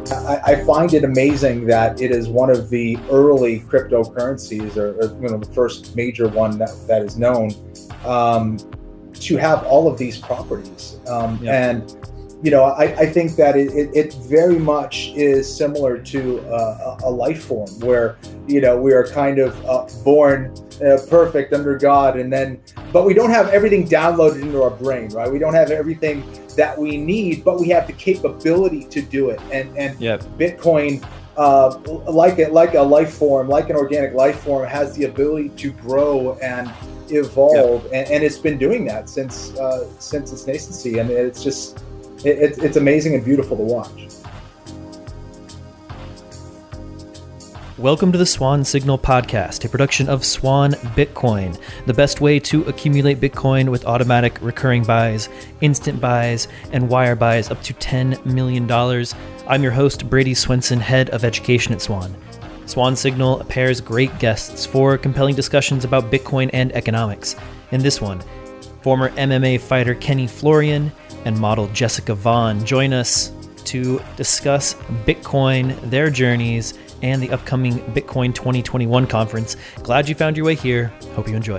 I find it amazing that it is one of the early cryptocurrencies, or the first major one that is known, to have all of these properties. And I think that it very much is similar to a life form where we are kind of born perfect under God, but we don't have everything downloaded into our brain, right? We don't have everything that we need, but we have the capability to do it. And Bitcoin, like a life form, like an organic life form, has the ability to grow and evolve, and it's been doing that since its nascency, and it's just it's amazing and beautiful to watch. Welcome to the Swan Signal Podcast, a production of Swan Bitcoin, the best way to accumulate Bitcoin with automatic recurring buys, instant buys, and wire buys up to $10 million. I'm your host, Brady Swenson, head of education at Swan. Swan Signal pairs great guests for compelling discussions about Bitcoin and economics. In this one, former MMA fighter Kenny Florian and model Jessica Vaughn join us to discuss Bitcoin, their journeys, and the upcoming Bitcoin 2021 conference. Glad you found your way here. Hope you enjoy.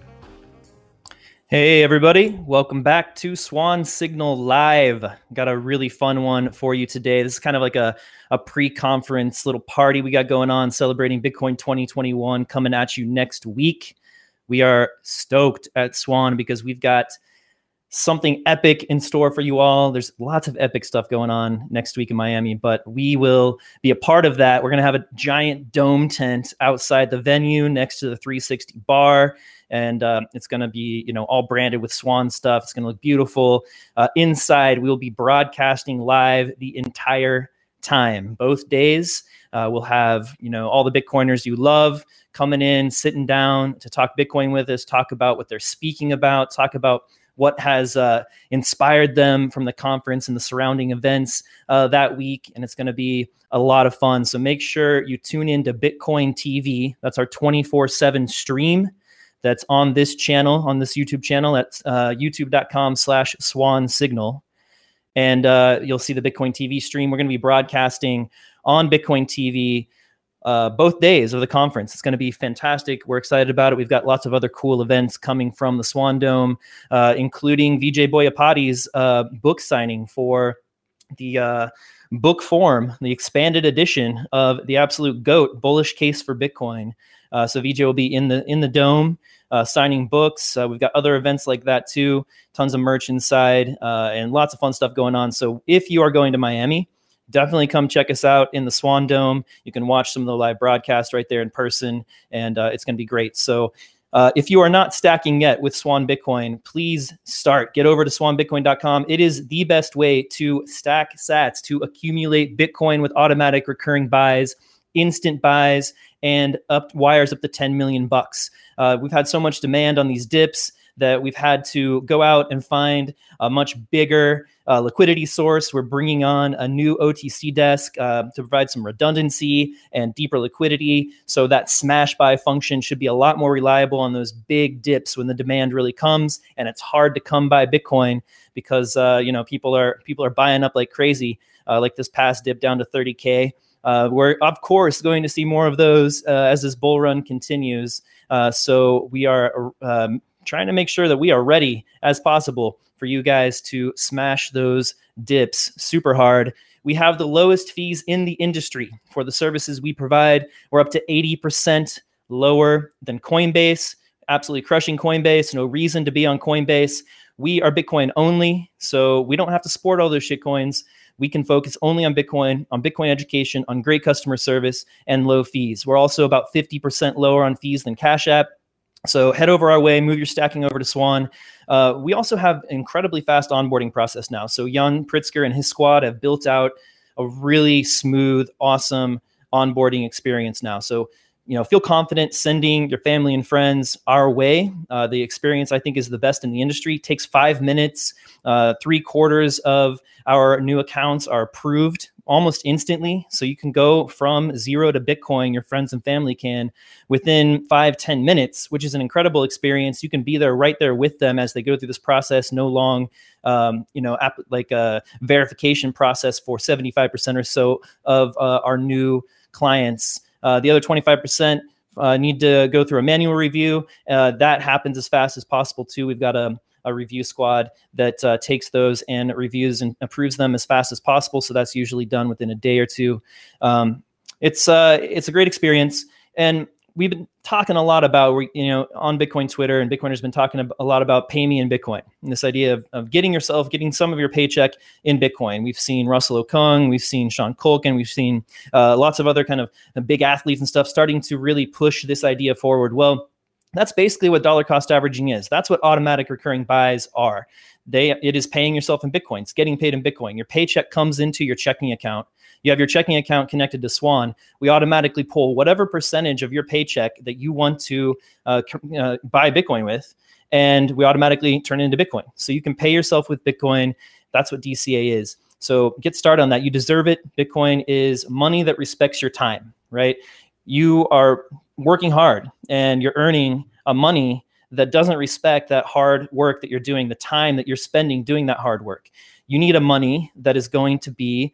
Hey everybody, welcome back to Swan Signal Live. Got a really fun one for you today. This is kind of like a pre-conference little party we got going on celebrating Bitcoin 2021 coming at you next week. We are stoked at Swan because we've got something epic in store for you all. There's lots of epic stuff going on next week in Miami, but we will be a part of that. We're going to have a giant dome tent outside the venue next to the 360 bar. And it's going to be, all branded with Swan stuff. It's going to look beautiful. Inside, we'll be broadcasting live the entire time. Both days, we'll have, all the Bitcoiners you love coming in, sitting down to talk Bitcoin with us, talk about what they're speaking about, talk about what has inspired them from the conference and the surrounding events that week. And it's going to be a lot of fun. So make sure you tune into Bitcoin TV. That's our 24/7 stream that's on this channel, on this YouTube channel. That's youtube.com/Swan Signal. And you'll see the Bitcoin TV stream. We're going to be broadcasting on Bitcoin TV both days of the conference. It's going to be fantastic. We're excited about it. We've got lots of other cool events coming from the Swan Dome, including Vijay Boyapati's book signing for the book form, the expanded edition of The Absolute GOAT, Bullish Case for Bitcoin. So Vijay will be in the Dome signing books. We've got other events like that too, tons of merch inside, and lots of fun stuff going on. So if you are going to Miami, definitely come check us out in the Swan Dome. You can watch some of the live broadcasts right there in person, and it's going to be great. So if you are not stacking yet with Swan Bitcoin, please start. Get over to swanbitcoin.com. It is the best way to stack sats, to accumulate Bitcoin with automatic recurring buys, instant buys, and wires up to 10 million bucks. We've had so much demand on these dips that we've had to go out and find a much bigger liquidity source. We're bringing on a new OTC desk to provide some redundancy and deeper liquidity. So that smash buy function should be a lot more reliable on those big dips when the demand really comes. And it's hard to come by Bitcoin because people are buying up like crazy, like this past dip down to 30K. We're of course going to see more of those as this bull run continues. So we are trying to make sure that we are ready as possible for you guys to smash those dips super hard. We have the lowest fees in the industry for the services we provide. We're up to 80% lower than Coinbase, absolutely crushing Coinbase. No reason to be on Coinbase. We are Bitcoin only, so we don't have to support all those shit coins. We can focus only on Bitcoin education, on great customer service, and low fees. We're also about 50% lower on fees than Cash App. So head over our way, move your stacking over to Swan. We also have an incredibly fast onboarding process now. So Jan Pritzker and his squad have built out a really smooth, awesome onboarding experience now. So, feel confident sending your family and friends our way. The experience, I think, is the best in the industry. It takes 5 minutes. 3/4 of our new accounts are approved almost instantly. So you can go from zero to Bitcoin, your friends and family can, within 5-10 minutes, which is an incredible experience. You can be there right there with them as they go through this process. No long, like a verification process for 75% or so of our new clients. The other 25% need to go through a manual review. That happens as fast as possible too. We've got a review squad that takes those and reviews and approves them as fast as possible. So that's usually done within a day or two. It's a great experience. And we've been talking a lot about, on Bitcoin Twitter, and Bitcoiners been talking a lot about pay me in Bitcoin, and this idea of getting some of your paycheck in Bitcoin. We've seen Russell Okung, we've seen Sean Culkin, we've seen lots of other kind of big athletes and stuff starting to really push this idea forward. Well, that's basically what dollar cost averaging is. That's what automatic recurring buys are. It is paying yourself in Bitcoin. It's getting paid in Bitcoin. Your paycheck comes into your checking account. You have your checking account connected to Swan. We automatically pull whatever percentage of your paycheck that you want to buy Bitcoin with, and we automatically turn it into Bitcoin. So you can pay yourself with Bitcoin. That's what DCA is. So get started on that. You deserve it. Bitcoin is money that respects your time, right? You are working hard and you're earning a money that doesn't respect that hard work that you're doing, the time that you're spending doing that hard work. You need a money that is going to be,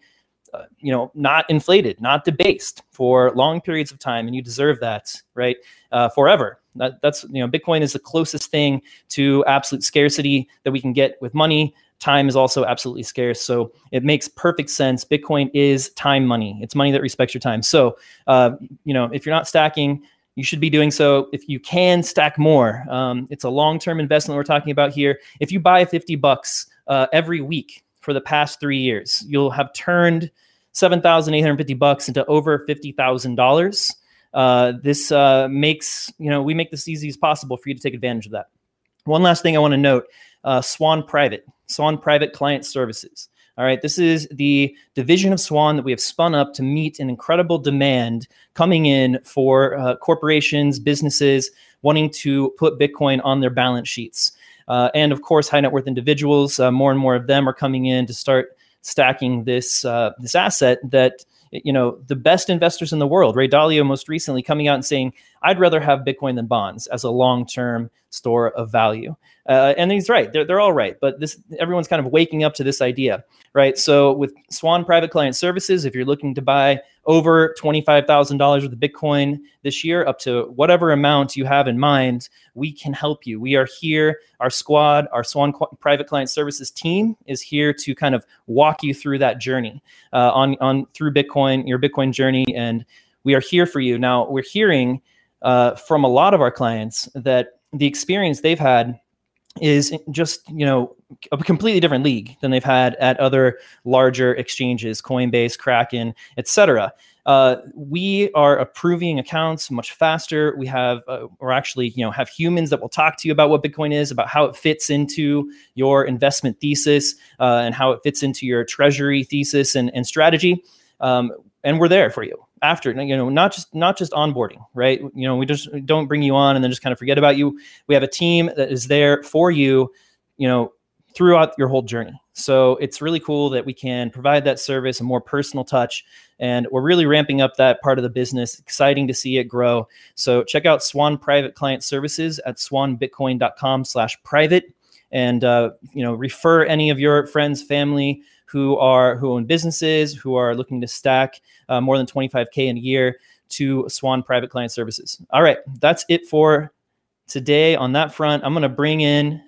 not inflated, not debased for long periods of time, and you deserve that, right? Forever. That's Bitcoin is the closest thing to absolute scarcity that we can get with money. Time is also absolutely scarce, so it makes perfect sense. Bitcoin is time money. It's money that respects your time. So, if you're not stacking, you should be doing so. If you can stack more, it's a long-term investment we're talking about here. If you buy $50 every week for the past 3 years, you'll have turned $7,850 into over $50,000. This makes, we make this easy as possible for you to take advantage of that. One last thing I want to note, Swan Private Client Services. All right, this is the division of Swan that we have spun up to meet an incredible demand coming in for corporations, businesses wanting to put Bitcoin on their balance sheets. And of course, high net worth individuals, more and more of them are coming in to start stacking this asset that, the best investors in the world, Ray Dalio most recently coming out and saying, I'd rather have Bitcoin than bonds as a long-term store of value. And he's right. They're all right. But everyone's kind of waking up to this idea, right? So with Swan Private Client Services, if you're looking to buy over $25,000 worth of Bitcoin this year, up to whatever amount you have in mind, we can help you. We are here. Our squad, our Swan Private Client Services team is here to kind of walk you through that journey through Bitcoin, your Bitcoin journey. And we are here for you. Now, we're hearing from a lot of our clients that the experience they've had is just, a completely different league than they've had at other larger exchanges, Coinbase, Kraken, etc. We are approving accounts much faster. We have, have humans that will talk to you about what Bitcoin is, about how it fits into your investment thesis, and how it fits into your treasury thesis and strategy. And we're there for you after, not just onboarding, right? We just don't bring you on and then just kind of forget about you. We have a team that is there for you, throughout your whole journey. So it's really cool that we can provide that service, a more personal touch, and we're really ramping up that part of the business. Exciting to see it grow. So check out Swan Private Client Services at swanbitcoin.com/private, and refer any of your friends, family who own businesses, who are looking to stack more than 25K in a year to Swan Private Client Services. All right, that's it for today on that front. I'm going to bring in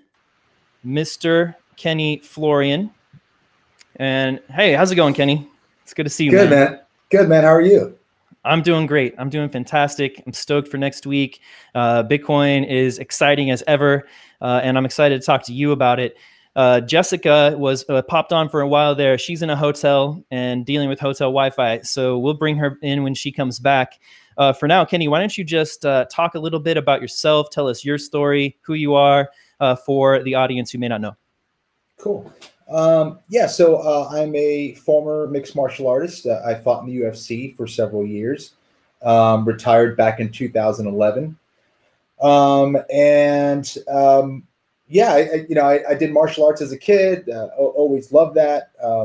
Mr. Kenny Florian. And hey, how's it going, Kenny? It's good to see you. Good, man. Good, man. How are you? I'm doing great. I'm doing fantastic. I'm stoked for next week. Bitcoin is exciting as ever, and I'm excited to talk to you about it. Jessica was popped on for a while there. She's in a hotel and dealing with hotel Wi-Fi, so we'll bring her in when she comes back. For now, Kenny, why don't you just talk a little bit about yourself, tell us your story, who you are, for the audience who may not know. Cool. So I'm a former mixed martial artist. I fought in the UFC for several years, retired back in 2011. I did martial arts as a kid, always loved that.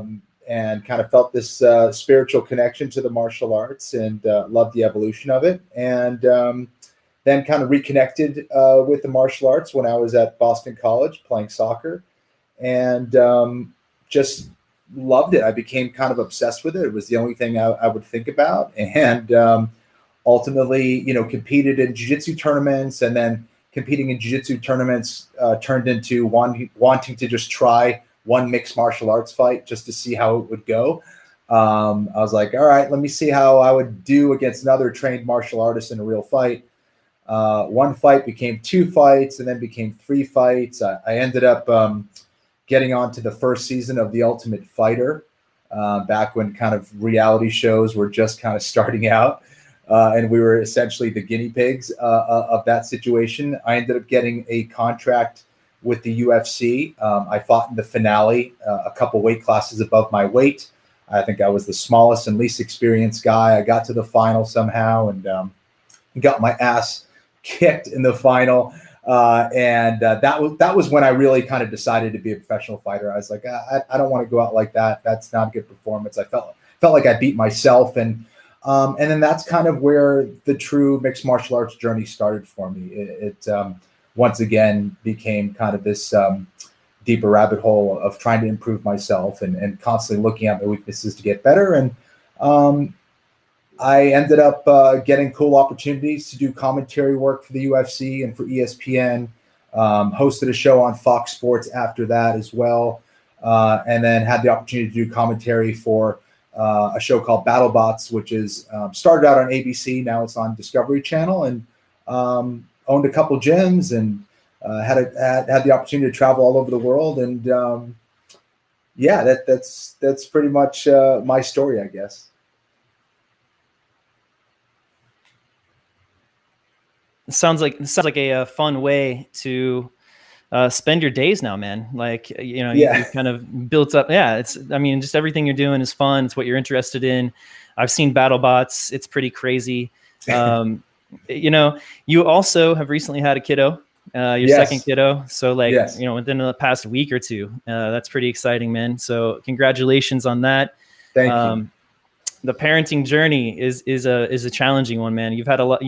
and kind of felt this spiritual connection to the martial arts, and loved the evolution of it. And then kind of reconnected with the martial arts when I was at Boston College playing soccer, and just loved it. I became kind of obsessed with it. It was the only thing I would think about. And ultimately, competed in jiu-jitsu tournaments, and then competing in jiu-jitsu tournaments turned into wanting to just try one mixed martial arts fight just to see how it would go. I was like, all right, let me see how I would do against another trained martial artist in a real fight. One fight became 2 fights, and then became 3 fights. I ended up getting onto the first season of The Ultimate Fighter, back when kind of reality shows were just kind of starting out. And we were essentially the guinea pigs of that situation. I ended up getting a contract with the UFC. I fought in the finale, a couple weight classes above my weight. I think I was the smallest and least experienced guy. I got to the final somehow, and got my ass kicked in the final. That was when I really kind of decided to be a professional fighter. I was like, I don't want to go out like that. That's not a good performance. I felt like I beat myself. And then that's kind of where the true mixed martial arts journey started for me. It once again became kind of this deeper rabbit hole of trying to improve myself and constantly looking at my weaknesses to get better. And I ended up getting cool opportunities to do commentary work for the UFC and for ESPN, hosted a show on Fox Sports after that as well, and then had the opportunity to do commentary for a show called BattleBots, which is started out on ABC. Now it's on Discovery Channel, and owned a couple gyms, and had the opportunity to travel all over the world. And that's pretty much my story, I guess. It sounds like a fun way to spend your days now, man. Like, you've kind of built up. Yeah, just everything you're doing is fun. It's what you're interested in. I've seen BattleBots. It's pretty crazy. You also have recently had a kiddo, your second kiddo. So within the past week or two, that's pretty exciting, man. So congratulations on that. Thank you. The parenting journey is a challenging one, man. You've had a lot,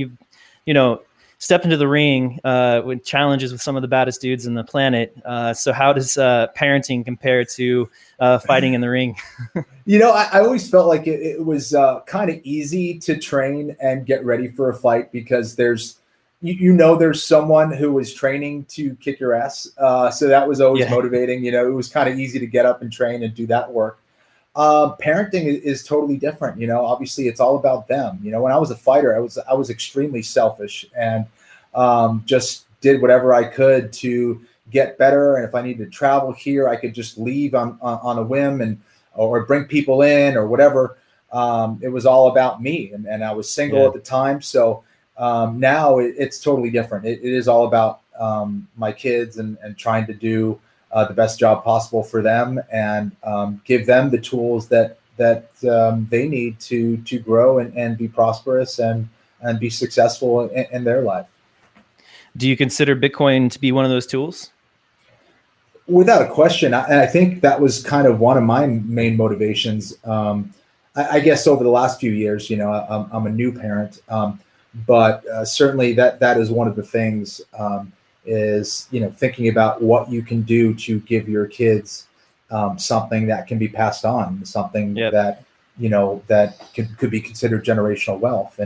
step into the ring with challenges with some of the baddest dudes in the planet. So how does parenting compare to fighting in the ring? I always felt like it was kind of easy to train and get ready for a fight, because there's someone who was training to kick your ass. So that was always motivating. It was kind of easy to get up and train and do that work. Parenting is totally different. Obviously it's all about them. When I was a fighter, I was extremely selfish, and just did whatever I could to get better. And if I needed to travel here, I could just leave on a whim or bring people in or whatever. It was all about me, and I was single at the time. So now it's totally different. It is all about my kids and trying to do the best job possible for them, and give them the tools that they need to grow and be prosperous and be successful in their life. Do you consider Bitcoin to be one of those tools? Without a question. And I think that was kind of one of my main motivations. I guess over the last few years, I'm a new parent, but certainly that is one of the things, is thinking about what you can do to give your kids something that can be passed on, something that could be considered generational wealth.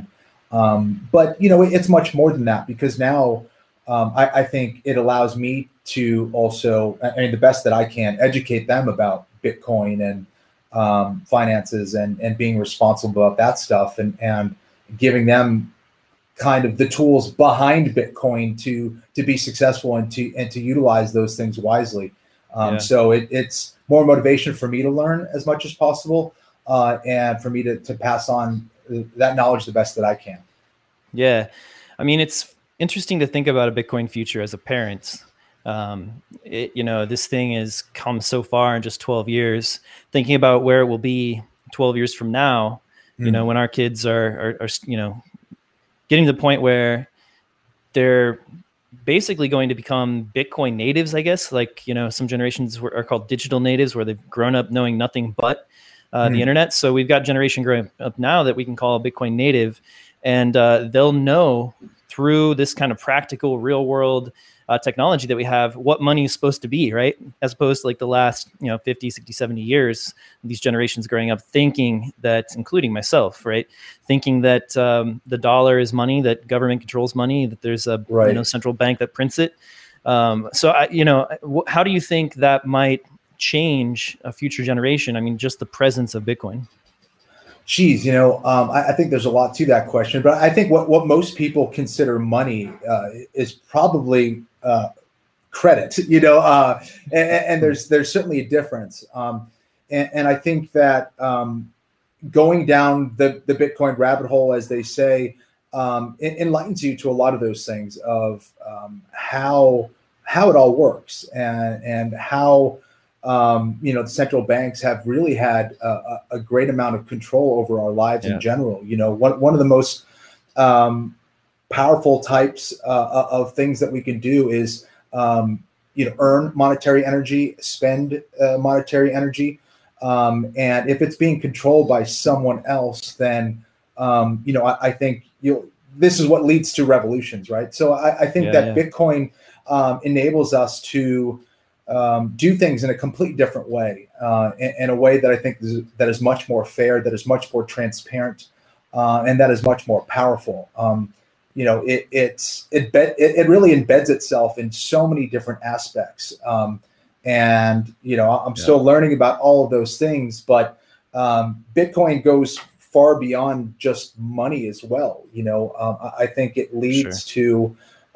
But it's much more than that, because now I think it allows me to also, the best that I can, educate them about Bitcoin and finances and being responsible about that stuff, and giving them kind of the tools behind Bitcoin to be successful and to utilize those things wisely. So it's more motivation for me to learn as much as possible, and for me to pass on that knowledge the best that I can. Yeah. It's interesting to think about a Bitcoin future as a parent. This thing has come so far in just 12 years, thinking about where it will be 12 years from now, when our kids are getting to the point where they're basically going to become Bitcoin natives, I guess. Like, some generations are called digital natives, where they've grown up knowing nothing but the internet. So we've got generation growing up now that we can call a Bitcoin native, and they'll know through this kind of practical, real world technology that we have what money is supposed to be, right? As opposed to like the last 50, 60, 70 years, these generations growing up thinking that, including myself, right, thinking that the dollar is money, that government controls money, that there's a central bank that prints it. So how do you think that might change a future generation? I mean, just the presence of Bitcoin. Geez, I think there's a lot to that question, but I think what most people consider money is probably credit, and there's certainly a difference. And I think that going down the Bitcoin rabbit hole, as they say, enlightens you to a lot of those things of how it all works, and how the central banks have really had a great amount of control over our lives in general. One of the most powerful types of things that we can do is earn monetary energy, spend monetary energy, and if it's being controlled by someone else, then I think this is what leads to revolutions, right? So I think that Bitcoin enables us to do things in a completely different way, in a way that I think that is much more fair, that is much more transparent, and that is much more powerful. It really embeds itself in so many different aspects, and I'm still learning about all of those things. But Bitcoin goes far beyond just money as well. I think it leads to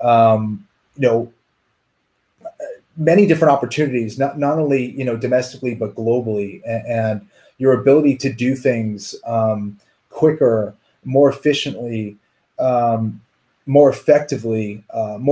many different opportunities, not only domestically but globally, and your ability to do things quicker, more efficiently, more effectively,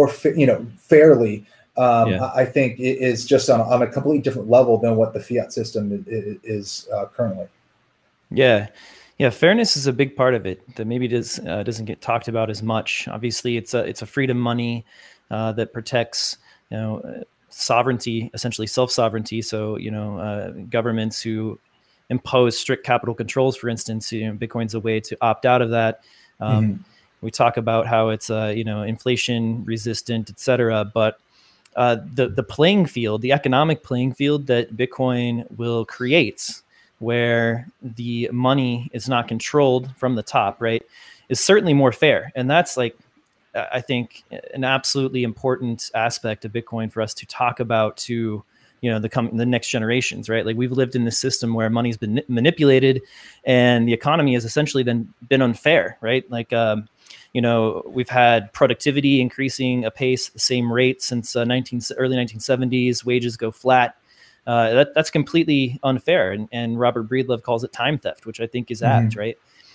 fairly. I think it is just on a completely different level than what the fiat system is currently. Yeah. Fairness is a big part of it that maybe doesn't get talked about as much. Obviously, it's a freedom money that protects sovereignty, essentially self-sovereignty. So governments who impose strict capital controls, for instance, Bitcoin's a way to opt out of that. We talk about how it's inflation resistant, et cetera, but the playing field, the economic playing field that Bitcoin will create, where the money is not controlled from the top, right, is certainly more fair. And that's I think an absolutely important aspect of Bitcoin for us to talk about to the next generations, right? Like, we've lived in this system where money's been manipulated, and the economy has essentially been unfair, right? Like we've had productivity increasing apace at the same rate since early 1970s. Wages go flat. That's completely unfair, and Robert Breedlove calls it time theft, which I think is apt, right?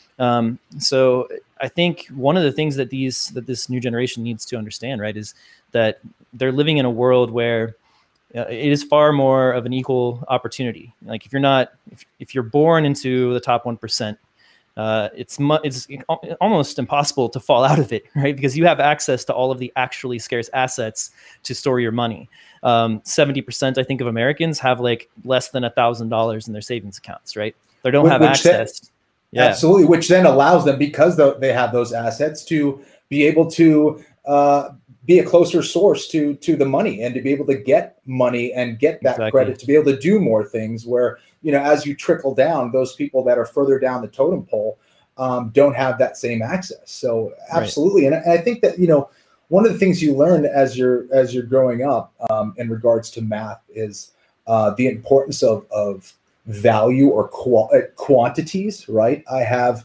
So I think one of the things that this new generation needs to understand, right, is that they're living in a world where it is far more of an equal opportunity. Like, if you're born into the top 1%, it's almost impossible to fall out of it, right? Because you have access to all of the actually scarce assets to store your money. 70%, I think, of Americans have less than $1,000 in their savings accounts, right? They don't have access. Absolutely, which then allows them, because they have those assets, to be able to be a closer source to the money, and to be able to get money and get that credit, to be able to do more things, where, as you trickle down, those people that are further down the totem pole don't have that same access. So absolutely. Right. And I think that, one of the things you learn as you're growing up in regards to math is the importance of value or quantities, right? I have,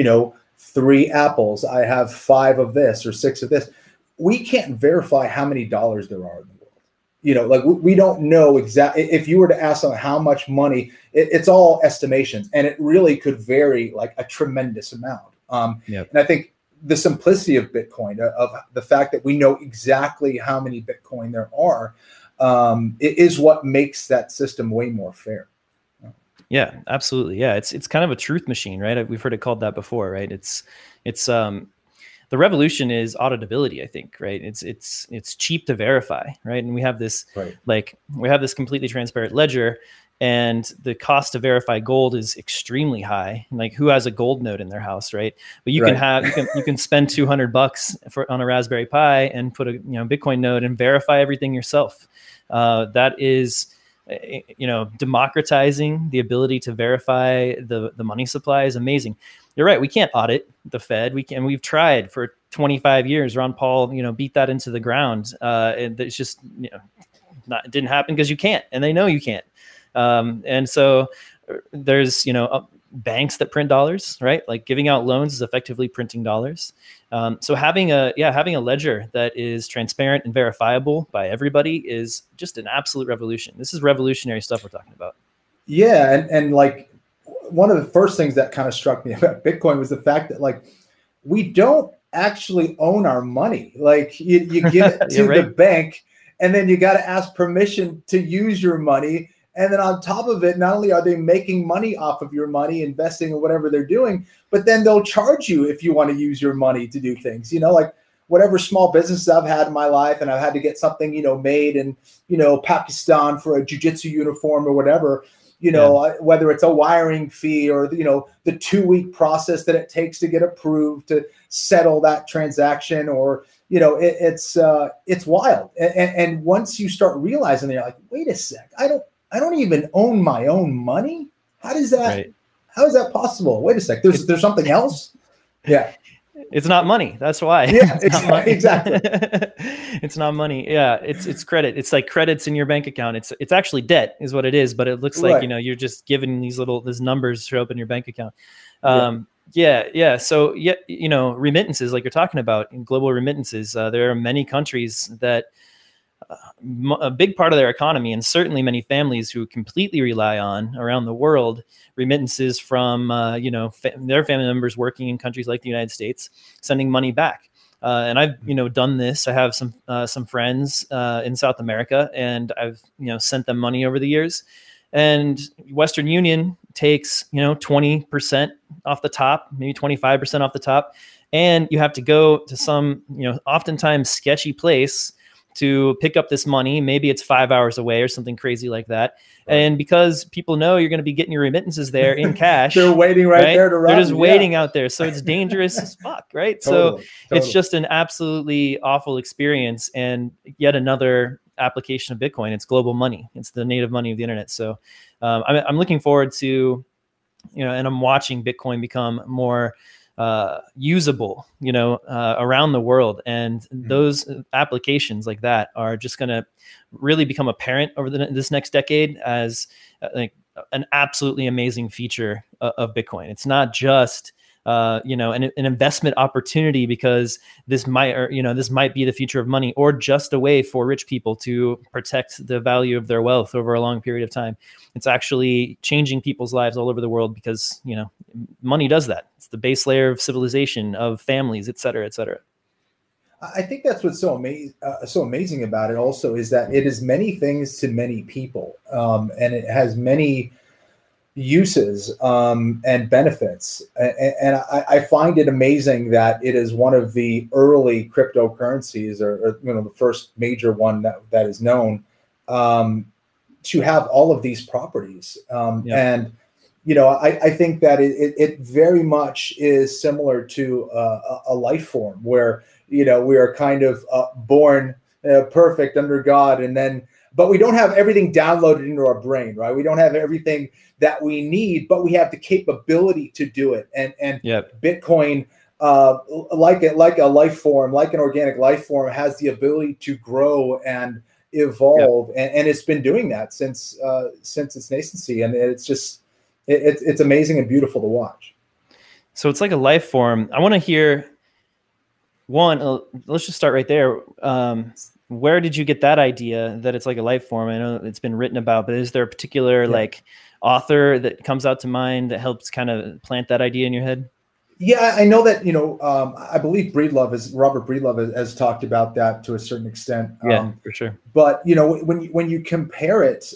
3 apples. I have 5 of this or 6 of this. We can't verify how many dollars there are in the world. We don't know exactly. If you were to ask someone how much money, it's all estimations, and it really could vary a tremendous amount. And I think the simplicity of Bitcoin, of the fact that we know exactly how many Bitcoin there are, it is what makes that system way more fair. Yeah, absolutely. Yeah, it's kind of a truth machine, right? We've heard it called that before, right? It's the revolution is auditability, I think, right? It's cheap to verify, right? And we have this completely transparent ledger, and the cost to verify gold is extremely high. Like, who has a gold node in their house, right? But you can spend $200 on a Raspberry Pi and put a Bitcoin node and verify everything yourself. That is, democratizing the ability to verify the money supply is amazing. You're right. We can't audit the Fed. We've tried for 25 years. Ron Paul, beat that into the ground. And it's just, it didn't happen because you can't, and they know you can't. And so there's, banks that print dollars, right? Like, giving out loans is effectively printing dollars. So having a ledger that is transparent and verifiable by everybody is just an absolute revolution. This is revolutionary stuff we're talking about. Yeah. And like, one of the first things that kind of struck me about Bitcoin was the fact that, like, we don't actually own our money. Like, you give it to the bank, and then you got to ask permission to use your money. And then on top of it, not only are they making money off of your money, investing in whatever they're doing, but then they'll charge you if you want to use your money to do things. Like, whatever small businesses I've had in my life, and I've had to get something, made in, Pakistan for a jiu-jitsu uniform or whatever, whether it's a wiring fee or, the 2-week process that it takes to get approved to settle that transaction, or, it's wild. And once you start realizing that, you're like, wait a sec, I don't even own my own money. How is that possible? Wait a sec. There's something else. Yeah. It's not money. That's why. Yeah, exactly. It's not money. Yeah. It's credit. It's like credits in your bank account. It's actually debt is what it is, but it looks like, you're just given these numbers show up in your bank account. Yeah. So remittances, like you're talking about, in global remittances, there are many countries that, a big part of their economy, and certainly many families who completely rely on, around the world, remittances from their family members working in countries like the United States, sending money back. And I've done this. I have some friends in South America, and I've sent them money over the years. And Western Union takes 20% off the top, maybe 25% off the top, and you have to go to some oftentimes sketchy place to pick up this money. Maybe it's 5 hours away or something crazy like that. Right. And because people know you're going to be getting your remittances there in cash, they're waiting right there to run. They're just waiting out there. So it's dangerous as fuck, right? Totally. It's just an absolutely awful experience. And yet another application of Bitcoin. It's global money. It's the native money of the internet. So I'm looking forward to, and I'm watching Bitcoin become more usable, around the world. And those applications like that are just going to really become apparent over this next decade as like an absolutely amazing feature of Bitcoin. It's not just, an investment opportunity because this might be the future of money, or just a way for rich people to protect the value of their wealth over a long period of time. It's actually changing people's lives all over the world because, money does that. It's the base layer of civilization, of families, et cetera, et cetera. I think that's what's so amazing about it also, is that it is many things to many people, and it has many uses and benefits. And I find it amazing that it is one of the early cryptocurrencies, or the first major one that is known, to have all of these properties. And I think that it very much is similar to a life form where we are kind of born perfect under God, but we don't have everything downloaded into our brain, right? We don't have everything that we need, but we have the capability to do it. And Bitcoin, like a life form, like an organic life form, has the ability to grow and evolve, and it's been doing that since its nascency, and it's just it's amazing and beautiful to watch. So it's like a life form. I want to hear one. Let's just start right there. Where did you get that idea that it's like a life form? I know it's been written about, but is there a particular like author that comes out to mind that helps kind of plant that idea in your head? Yeah, I know that, I believe Robert Breedlove has talked about that to a certain extent. Yeah, for sure. But, when you compare it,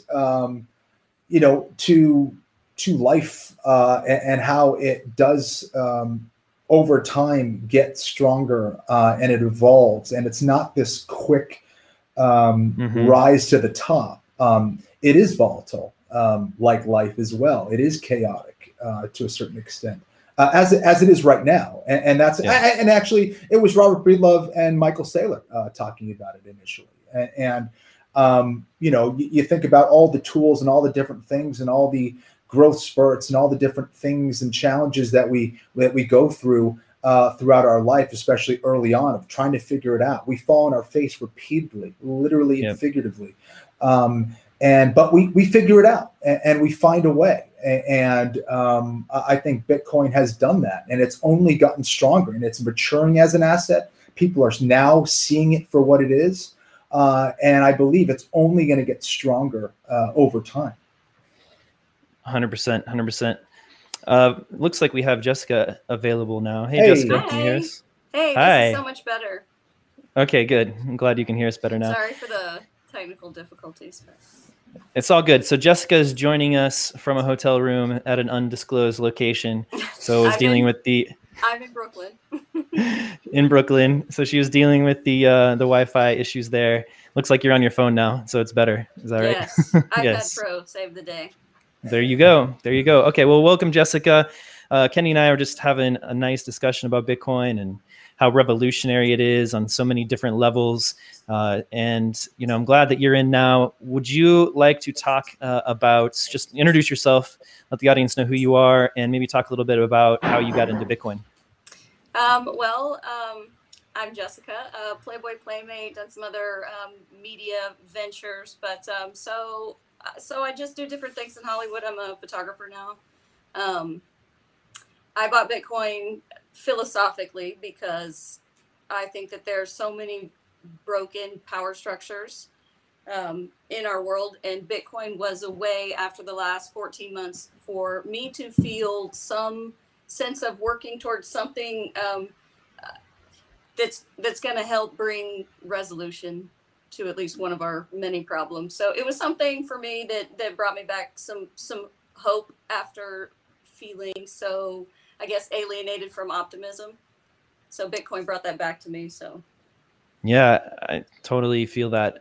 to life and how it does over time get stronger, and it evolves, and it's not this quick rise to the top. It is volatile, like life as well. It is chaotic to a certain extent, as it is right now. And that's and actually, it was Robert Breedlove and Michael Saylor talking about it initially. And you think about all the tools and all the different things and all the growth spurts and all the different things and challenges that we go through throughout our life, especially early on, of trying to figure it out. We fall on our face repeatedly, literally and figuratively. But we figure it out, and we find a way. And I think Bitcoin has done that, and it's only gotten stronger, and it's maturing as an asset. People are now seeing it for what it is. And I believe it's only going to get stronger over time. 100%, 100%. Looks like we have Jessica available now. Hey. Jessica, can you hear us? Hey, Hi. This is so much better. Okay, good. I'm glad you can hear us better now. Sorry for the technical difficulties. It's all good. So Jessica is joining us from a hotel room at an undisclosed location. So I was dealing with the... I'm in Brooklyn. In Brooklyn. So she was dealing with the Wi-Fi issues there. Looks like you're on your phone now, so it's better. Is that right? Yes. iPad Pro saved the day. There you go. There you go. Okay, well, welcome, Jessica. Kenny and I are just having a nice discussion about Bitcoin and how revolutionary it is on so many different levels. And, I'm glad that you're in now. Would you like to talk about, just introduce yourself, let the audience know who you are, and maybe talk a little bit about how you got into Bitcoin? I'm Jessica, Playboy Playmate, done some other media ventures, but so I just do different things in Hollywood. I'm a photographer now. I bought Bitcoin philosophically because I think that there's so many broken power structures in our world, and Bitcoin was a way after the last 14 months for me to feel some sense of working towards something that's going to help bring resolution to at least one of our many problems. So it was something for me that brought me back some hope after feeling so, I guess, alienated from optimism. So Bitcoin brought that back to me. So yeah, I totally feel that.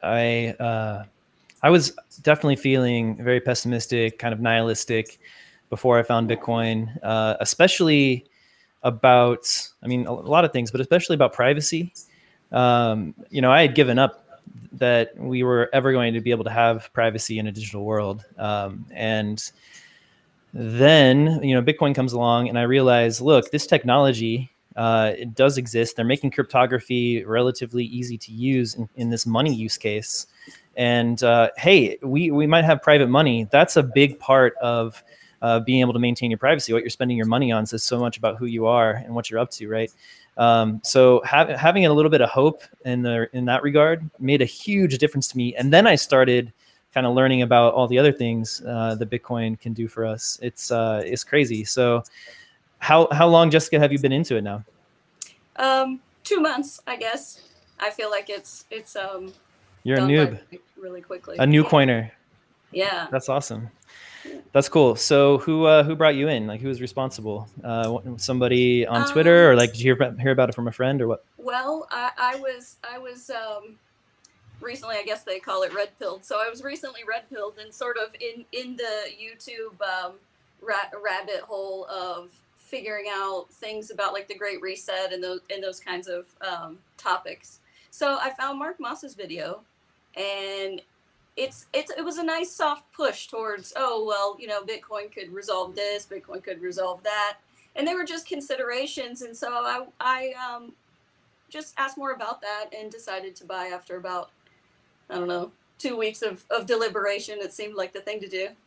I was definitely feeling very pessimistic, kind of nihilistic before I found Bitcoin, especially about, a lot of things, but especially about privacy. I had given up that we were ever going to be able to have privacy in a digital world. And then, Bitcoin comes along and I realize, look, this technology, it does exist. They're making cryptography relatively easy to use in this money use case. And hey, we might have private money. That's a big part of being able to maintain your privacy. What you're spending your money on says so much about who you are and what you're up to, right? So having a little bit of hope in that regard made a huge difference to me. And then I started kind of learning about all the other things that Bitcoin can do for us. It's crazy. So how long, Jessica, have you been into it now? 2 months, I guess. I feel like it's you're a noob. Really quickly. A new coiner. Yeah. That's awesome. That's cool. So who brought you in? Like, who was responsible? Somebody on Twitter, or like, did you hear about it from a friend, or what? Well, I was recently, I guess they call it red pilled. So I was recently red pilled and sort of in the YouTube rabbit hole of figuring out things about like the Great Reset and those kinds of topics. So I found Mark Moss's video, and it was a nice soft push towards, Bitcoin could resolve this, Bitcoin could resolve that. And they were just considerations. And so I just asked more about that and decided to buy after about, 2 weeks of deliberation. It seemed like the thing to do.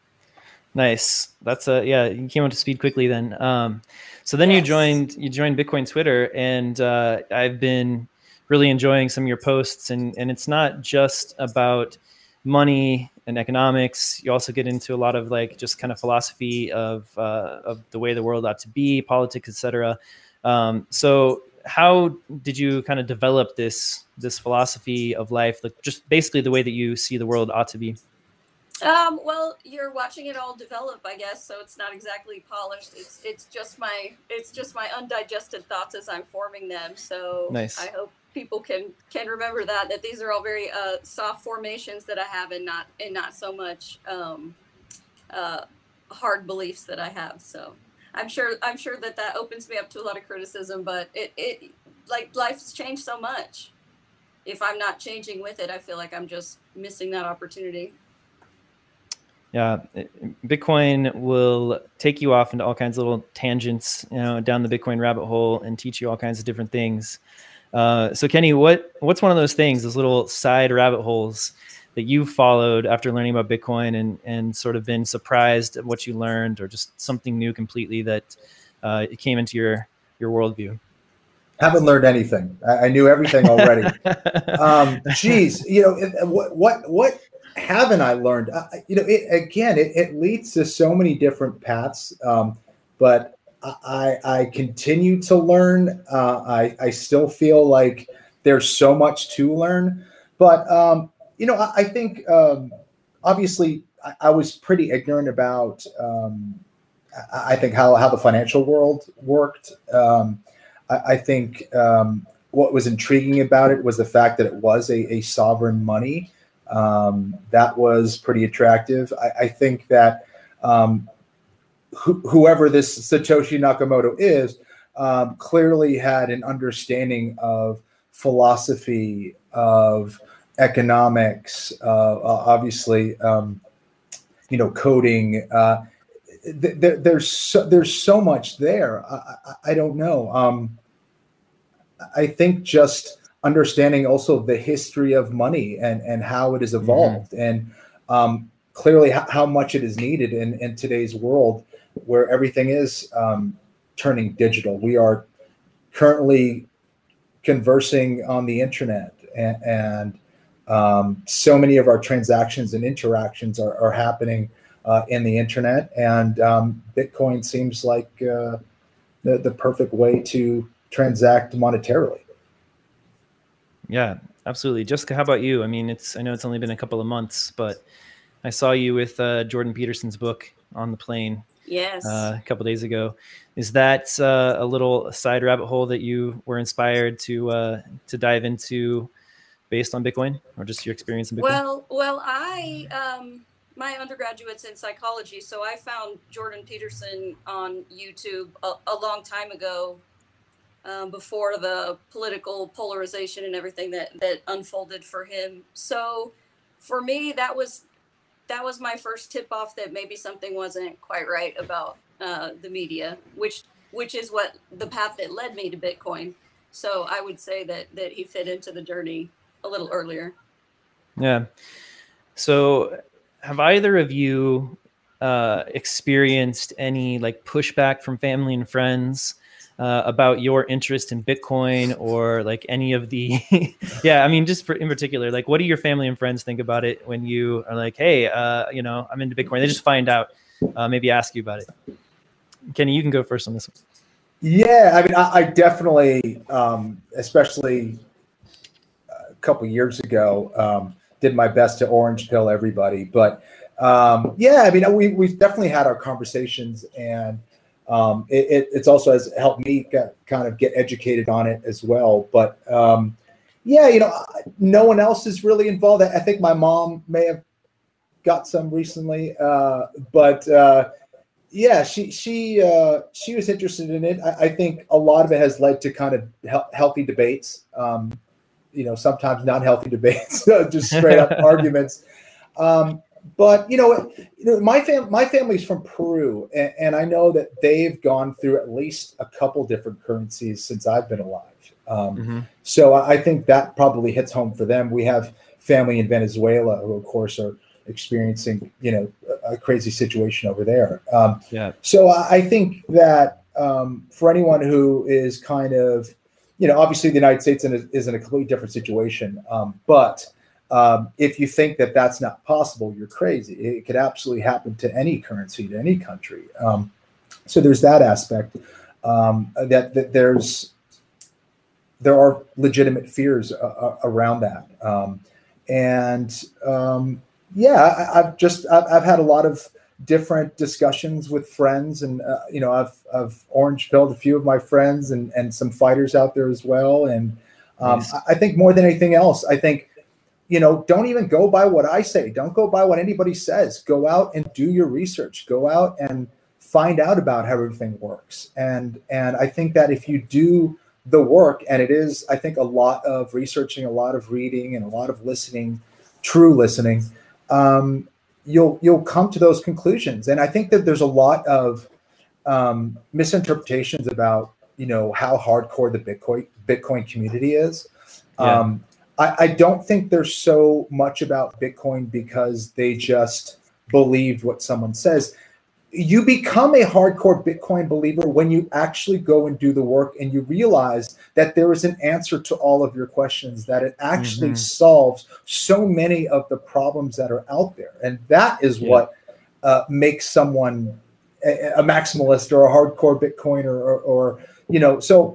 Nice. That's you came up to speed quickly then. So then Yes. you joined Bitcoin Twitter, and I've been really enjoying some of your posts, and it's not just about money and economics. You also get into a lot of like just kind of philosophy of the way the world ought to be, politics, etc. So how did you kind of develop this philosophy of life, like just basically the way that you see the world ought to be? Well, you're watching it all develop, I guess. So it's not exactly polished. It's just my undigested thoughts as I'm forming them. So Nice. I hope people can remember that these are all very soft formations that I have, and not so much hard beliefs that I have. So I'm sure that opens me up to a lot of criticism. But it like life's changed so much. If I'm not changing with it, I feel like I'm just missing that opportunity. Yeah, Bitcoin will take you off into all kinds of little tangents, down the Bitcoin rabbit hole and teach you all kinds of different things. So Kenny, what's one of those things, those little side rabbit holes that you followed after learning about Bitcoin and sort of been surprised at what you learned, or just something new completely that it came into your worldview? Haven't learned anything. I knew everything already. Geez, what haven't I learned? It leads to so many different paths, but I continue to learn. I still feel like there's so much to learn, but I think obviously I was pretty ignorant about I think how the financial world worked. I think what was intriguing about it was the fact that it was a sovereign money. That was pretty attractive. I think that whoever this Satoshi Nakamoto is clearly had an understanding of philosophy, of economics, obviously, coding. There's so much there. I don't know. I think just understanding also the history of money and how it has evolved, and clearly how much it is needed in today's world where everything is turning digital. We are currently conversing on the internet, and so many of our transactions and interactions are happening in the internet, and Bitcoin seems like the perfect way to transact monetarily. Yeah, absolutely. Jessica, how about you? I mean, I know it's only been a couple of months, but I saw you with Jordan Peterson's book on the plane. Yes. A couple of days ago. Is that a little side rabbit hole that you were inspired to dive into based on Bitcoin, or just your experience in Bitcoin? Well, I my undergraduate's in psychology, so I found Jordan Peterson on YouTube a long time ago, before the political polarization and everything that unfolded for him. So for me, that was my first tip off that maybe something wasn't quite right about the media, which is what the path that led me to Bitcoin. So I would say that he fit into the journey a little earlier. Yeah. So have either of you experienced any like pushback from family and friends about your interest in Bitcoin, or like any of the, yeah, I mean, just in particular, like what do your family and friends think about it when you are like, hey, I'm into Bitcoin? They just find out, maybe ask you about it. Kenny, you can go first on this one. Yeah, I mean, I definitely, especially a couple years ago, did my best to orange pill everybody. But yeah, I mean, we've definitely had our conversations, and it's also has helped me kind of get educated on it as well. But yeah, no one else is really involved. I think my mom may have got some recently, but yeah, she was interested in it. I think a lot of it has led to kind of healthy debates. Sometimes not healthy debates, just straight up arguments. But my family's from Peru, and I know that they've gone through at least a couple different currencies since I've been alive. So I think that probably hits home for them. We have family in Venezuela who, of course, are experiencing a crazy situation over there. Yeah. So I think that for anyone who is kind of, obviously the United States is in a completely different situation, but if you think that that's not possible, you're crazy. It could absolutely happen to any currency, to any country. So there's that aspect, that there are legitimate fears around that. And Yeah, I've had a lot of different discussions with friends, and I've orange pilled a few of my friends and some fighters out there as well. And Nice. I think more than anything else, I think, don't even go by what I say. Don't go by what anybody says. Go out and do your research. Go out and find out about how everything works. And I think that if you do the work, and it is, I think, a lot of researching, a lot of reading, and a lot of listening, true listening, you'll come to those conclusions. And I think that there's a lot of misinterpretations about how hardcore the Bitcoin community is. Yeah. I don't think there's so much about Bitcoin because they just believed what someone says. You become a hardcore Bitcoin believer when you actually go and do the work and you realize that there is an answer to all of your questions, that it actually solves so many of the problems that are out there. And that is what makes someone a maximalist or a hardcore Bitcoiner or so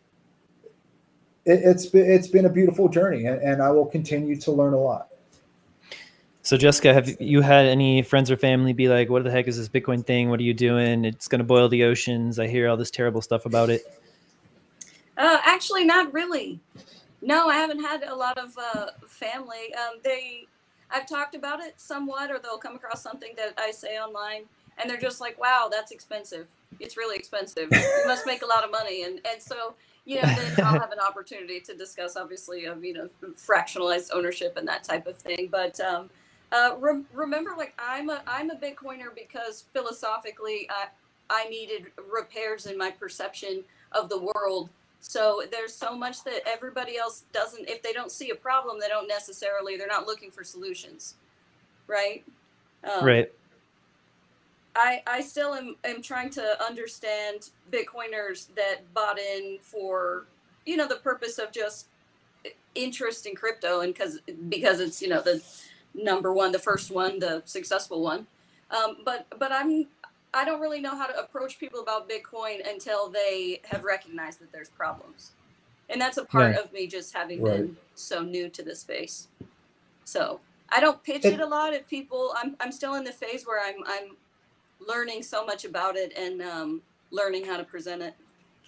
it's been a beautiful journey, and I will continue to learn a lot. So Jessica, have you had any friends or family be like, what the heck is this Bitcoin thing? What are you doing? It's going to boil the oceans. I hear all this terrible stuff about it. Actually, not really. No, I haven't had a lot of family. I've talked about it somewhat, or they'll come across something that I say online, and they're just like, wow, that's expensive. It's really expensive. You must make a lot of money. And so, then I'll have an opportunity to discuss, obviously, fractionalized ownership and that type of thing. But remember, like, I'm a Bitcoiner because philosophically, I needed repairs in my perception of the world. So there's so much that everybody else doesn't. If they don't see a problem, they're not looking for solutions, right? Right. I still am trying to understand Bitcoiners that bought in for, the purpose of just interest in crypto, and because it's, the number one, the first one, the successful one. But I don't really know how to approach people about Bitcoin until they have recognized that there's problems. And that's a part of me just having been so new to the space. So I don't pitch it a lot at people. I'm still in the phase where I'm learning so much about it and learning how to present it.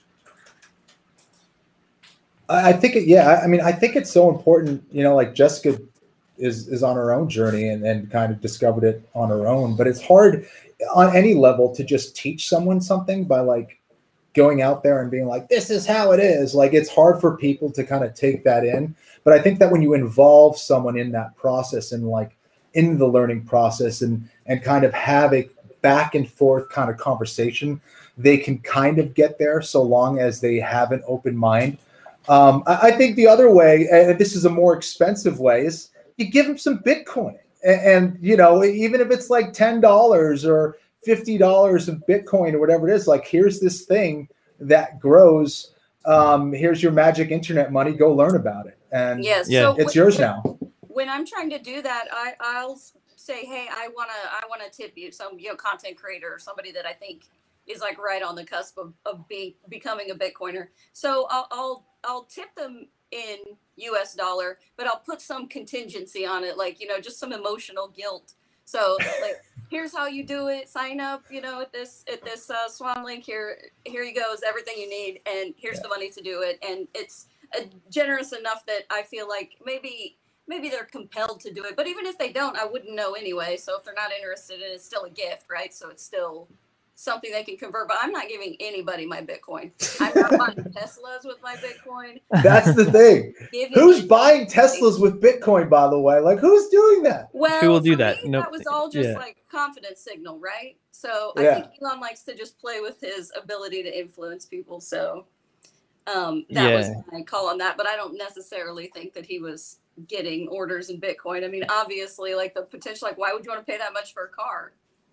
I think I think it's so important, like Jessica is on her own journey and kind of discovered it on her own, but it's hard on any level to just teach someone something by like going out there and being like, this is how it is. Like, it's hard for people to kind of take that in. But I think that when you involve someone in that process and like in the learning process and kind of have a back and forth kind of conversation, they can kind of get there so long as they have an open mind. I think the other way, and this is a more expensive way, is you give them some Bitcoin. And even if it's like $10 or $50 of Bitcoin or whatever it is, like, here's this thing that grows. Here's your magic internet money. Go learn about it. And so it's yours now. When I'm trying to do that, I'll say, hey, I wanna tip you, some content creator or somebody that I think is like right on the cusp of becoming a Bitcoiner. So I'll tip them in US dollar, but I'll put some contingency on it, like, just some emotional guilt. So like, here's how you do it. Sign up, at this Swan link here you go, is everything you need, and here's the money to do it. And it's generous enough that I feel like maybe they're compelled to do it, but even if they don't, I wouldn't know anyway. So if they're not interested in it, it's still a gift, right? So it's still something they can convert, but I'm not giving anybody my Bitcoin. I'm not buying Teslas with my Bitcoin. That's the thing. Who's buying Teslas with Bitcoin, by the way? Like, who's doing that? Well, who will do that? Me, that was all just like confidence signal, right? So I think Elon likes to just play with his ability to influence people. So that was my call on that, but I don't necessarily think that he was getting orders in Bitcoin. I mean, obviously, like, the potential, like, why would you want to pay that much for a car?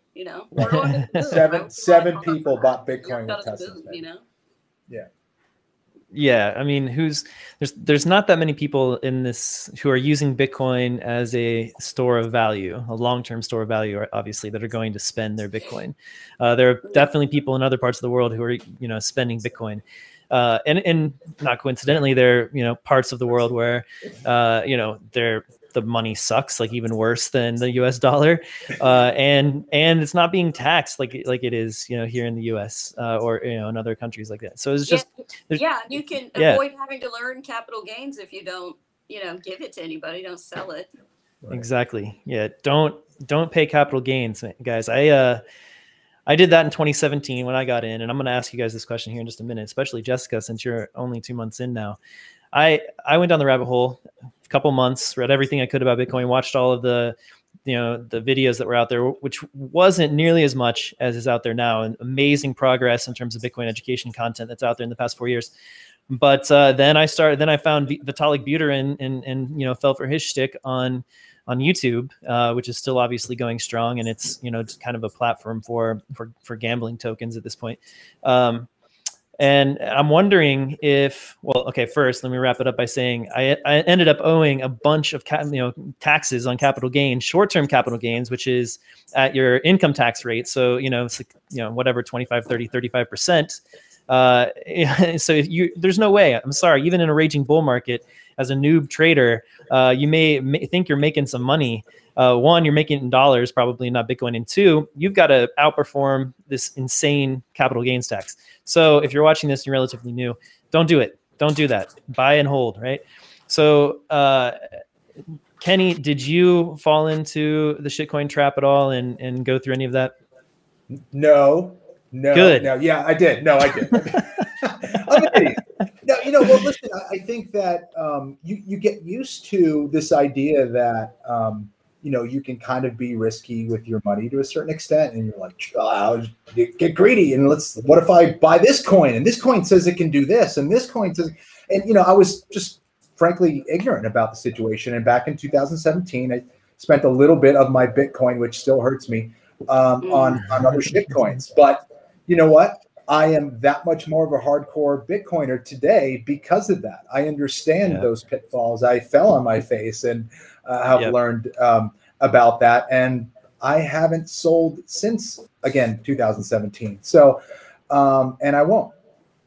Seven people bought Bitcoin with Tesla. Yeah, I mean, there's not that many people in this who are using Bitcoin as a store of value, a long-term store of value, obviously, that are going to spend their Bitcoin. There are definitely people in other parts of the world who are, spending Bitcoin. And not coincidentally, there are, parts of the world where, they're the money sucks, like even worse than the US dollar. And it's not being taxed like it is, you know, here in the US or, you know, in other countries like that. So it's just, you can avoid having to learn capital gains if you don't, you know, give it to anybody, don't sell it. Right. Exactly. Yeah. Don't pay capital gains, guys. I did that in 2017 when I got in, and I'm going to ask you guys this question here in just a minute, especially Jessica, since you're only 2 months in now. I went down the rabbit hole a couple months, read everything I could about Bitcoin, watched all of the, you know, the videos that were out there, which wasn't nearly as much as is out there now, and amazing progress in terms of Bitcoin education content that's out there in the past 4 years. But then I found Vitalik Buterin and you know, fell for his shtick on YouTube, which is still obviously going strong, and it's, you know, it's kind of a platform for gambling tokens at this point. And I'm wondering if, well, okay, first let me wrap it up by saying I ended up owing a bunch of taxes on capital gains, short-term capital gains, which is at your income tax rate. So, you know, it's like, you know, whatever, 25, 30, 35%. So if there's no way, I'm sorry, even in a raging bull market, as a noob trader, you may think you're making some money. One, you're making it in dollars, probably not Bitcoin. And two, you've got to outperform this insane capital gains tax. So if you're watching this and you're relatively new, don't do it. Don't do that. Buy and hold, right? So Kenny, did you fall into the shitcoin trap at all and go through any of that? No. Good. No. Yeah, I did. No, I did. I'm an idiot. No, you know, well, listen, I think that you get used to this idea that, you know, you can kind of be risky with your money to a certain extent. And you're like, oh, get greedy. And what if I buy this coin? And this coin says it can do this. And this coin says, and, you know, I was just frankly ignorant about the situation. And back in 2017, I spent a little bit of my Bitcoin, which still hurts me, on other shit coins. But you know what? I am that much more of a hardcore Bitcoiner today because of that. I understand those pitfalls. I fell on my face and have learned about that. And I haven't sold since, again, 2017. So, and I won't.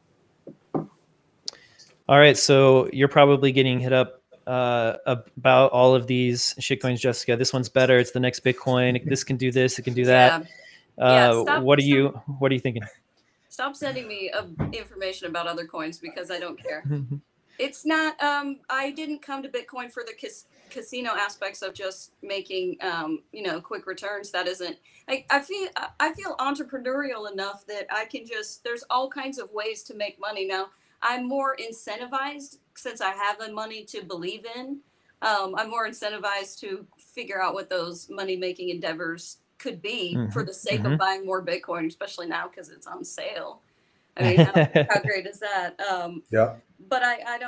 All right. So you're probably getting hit up about all of these shitcoins, Jessica. This one's better. It's the next Bitcoin. This can do this. It can do that. What are you thinking? Stop sending me information about other coins because I don't care. It's not, I didn't come to Bitcoin for the casino aspects of just making, you know, quick returns. That isn't, I feel entrepreneurial enough that I can just, there's all kinds of ways to make money. Now, I'm more incentivized since I have the money to believe in. I'm more incentivized to figure out what those money-making endeavors could be for the sake of buying more Bitcoin, especially now because it's on sale. I mean, how great is that? But I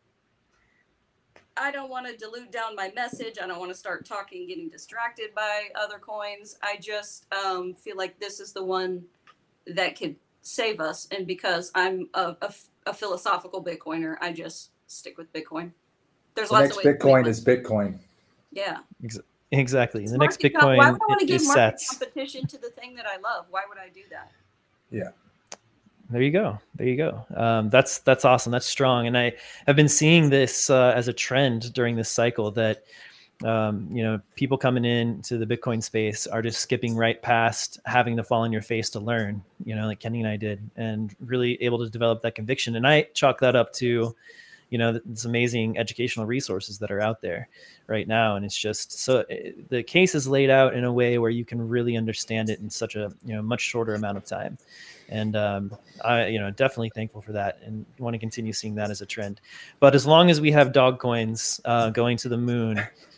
don't want to dilute down my message. I don't want to start talking, getting distracted by other coins. I just feel like this is the one that could save us. And because I'm a philosophical Bitcoiner, I just stick with Bitcoin. There's lots of ways. Bitcoin is Bitcoin. Yeah. Exactly. The next Bitcoin why would I want to give market sets. competition to the thing that I love? Why would I do that? Yeah. There you go. That's awesome. That's strong. And I have been seeing this as a trend during this cycle that, you know, people coming into the Bitcoin space are just skipping right past having to fall on your face to learn, you know, like Kenny and I did, and really able to develop that conviction. And I chalk that up to, you know, this amazing educational resources that are out there right now. And it's just so the case is laid out in a way where you can really understand it in such a, you know, much shorter amount of time. And I, you know, definitely thankful for that and want to continue seeing that as a trend. But as long as we have dog coins going to the moon,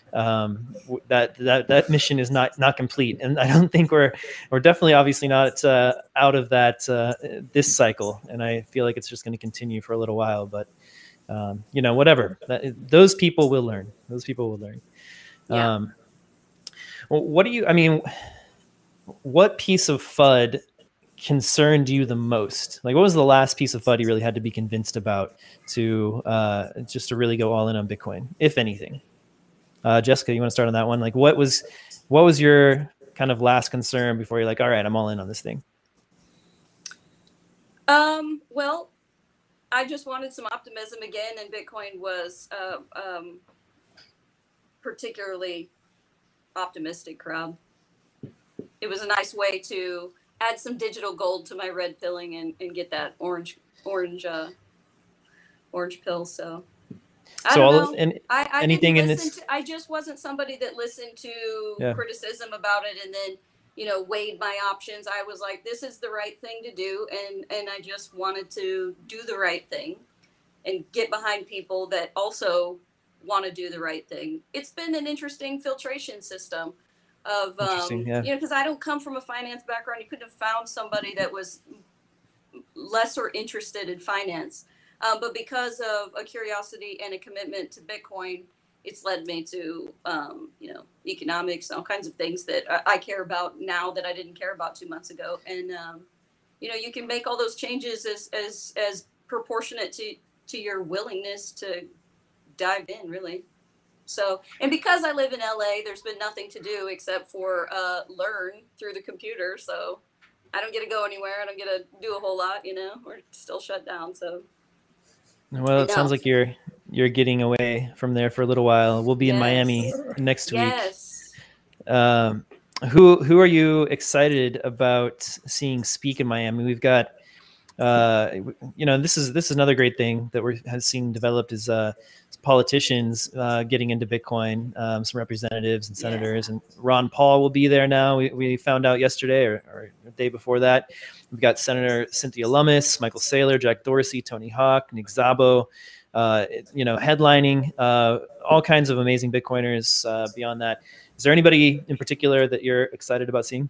that mission is not complete. And I don't think we're definitely obviously not out of that this cycle. And I feel like it's just going to continue for a little while, but you know, whatever, those people will learn. Yeah. What piece of FUD concerned you the most? Like, what was the last piece of FUD you really had to be convinced about to just to really go all in on Bitcoin, if anything? Jessica, you want to start on that one? Like, what was your kind of last concern before you're like, all right, I'm all in on this thing? Well, I just wanted some optimism again, and Bitcoin was particularly optimistic crowd. It was a nice way to add some digital gold to my red pilling and get that orange pill. So I don't know. I anything didn't in listen this, I just wasn't somebody that listened to criticism about it and then, weighed my options. I was like, this is the right thing to do. And I just wanted to do the right thing and get behind people that also want to do the right thing. It's been an interesting filtration system of, because I don't come from a finance background. You couldn't have found somebody that was lesser interested in finance. But because of a curiosity and a commitment to Bitcoin, it's led me to, economics and all kinds of things that I care about now that I didn't care about 2 months ago. And, you can make all those changes as proportionate to your willingness to dive in, really. So, and because I live in LA, there's been nothing to do except for learn through the computer. So I don't get to go anywhere. I don't get to do a whole lot, we're still shut down. So. Well, it sounds like you're getting away from there for a little while. We'll be in Miami next week. Yes. Who are you excited about seeing speak in Miami? We've got, this is another great thing that we're seeing developed is politicians getting into Bitcoin, some representatives and senators, and Ron Paul will be there now. We found out yesterday or the day before that. We've got Senator Cynthia Lummis, Michael Saylor, Jack Dorsey, Tony Hawk, Nick Szabo, headlining all kinds of amazing Bitcoiners beyond that. Is there anybody in particular that you're excited about seeing?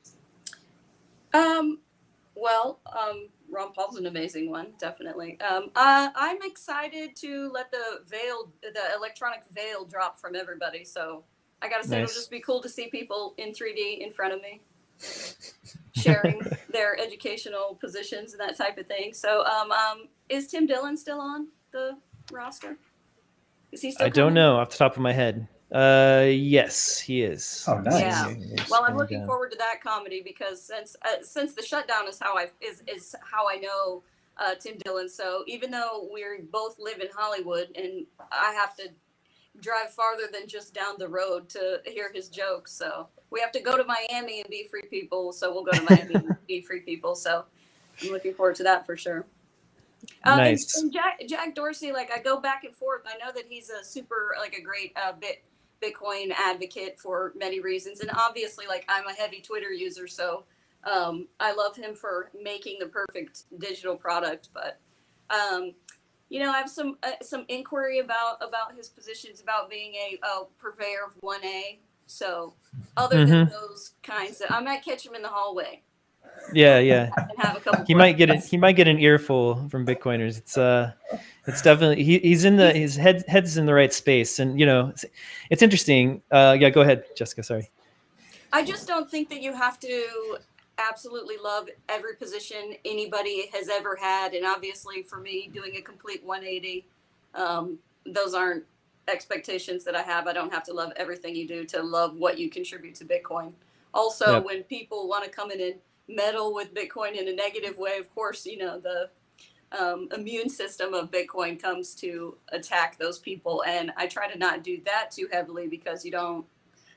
Ron Paul's an amazing one, definitely. I'm excited to let the electronic veil drop from everybody. So I gotta say, It'll just be cool to see people in 3D in front of me, sharing their educational positions and that type of thing. So, is Tim Dillon still on the roster? Is he still? I don't know off the top of my head. Yes, he is. Oh, nice. Yeah. Well, I'm looking forward to that comedy because since the shutdown is how I know Tim Dillon. So even though we both live in Hollywood and I have to drive farther than just down the road to hear his jokes, so we have to go to Miami and be free people. So we'll go to Miami and be free people. So I'm looking forward to that for sure. Nice. And Jack Dorsey, I go back and forth. I know that he's a great Bitcoin advocate for many reasons. And obviously, I'm a heavy Twitter user, so I love him for making the perfect digital product. But, I have some inquiry about his positions about being a purveyor of 1A. So other than those kinds, I might catch him in the hallway. Yeah. And have a couple he might get an earful from Bitcoiners. It's definitely his head's in the right space, and it's interesting. Go ahead, Jessica. Sorry. I just don't think that you have to absolutely love every position anybody has ever had, and obviously for me, doing a complete 180, those aren't expectations that I have. I don't have to love everything you do to love what you contribute to Bitcoin. Also, when people want to come in and meddle with Bitcoin in a negative way, of course, the immune system of Bitcoin comes to attack those people. And I try to not do that too heavily because you don't,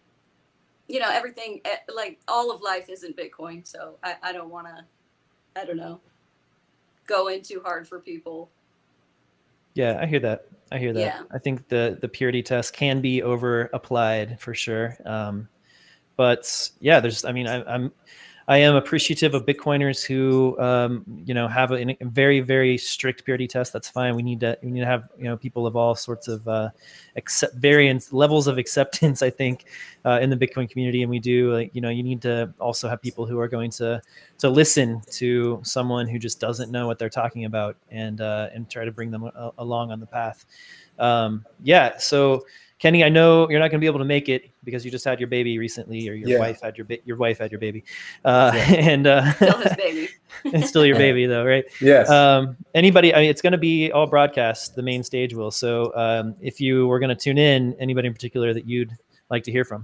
everything, all of life isn't Bitcoin. So I don't want to, go in too hard for people. Yeah, I hear that. Yeah. I think the purity test can be over applied for sure. But yeah, I am appreciative of Bitcoiners who, have a very, very strict purity test. That's fine. We need to have, people of all sorts of various levels of acceptance, I think, in the Bitcoin community. And we do, you need to also have people who are going to listen to someone who just doesn't know what they're talking about and try to bring them along on the path. So Kenny, I know you're not going to be able to make it because you just had your baby recently, or your wife had your baby, and still his baby. It's still your baby, though, right? Yes. Anybody? It's going to be all broadcast. The main stage will. So, if you were going to tune in, anybody in particular that you'd like to hear from?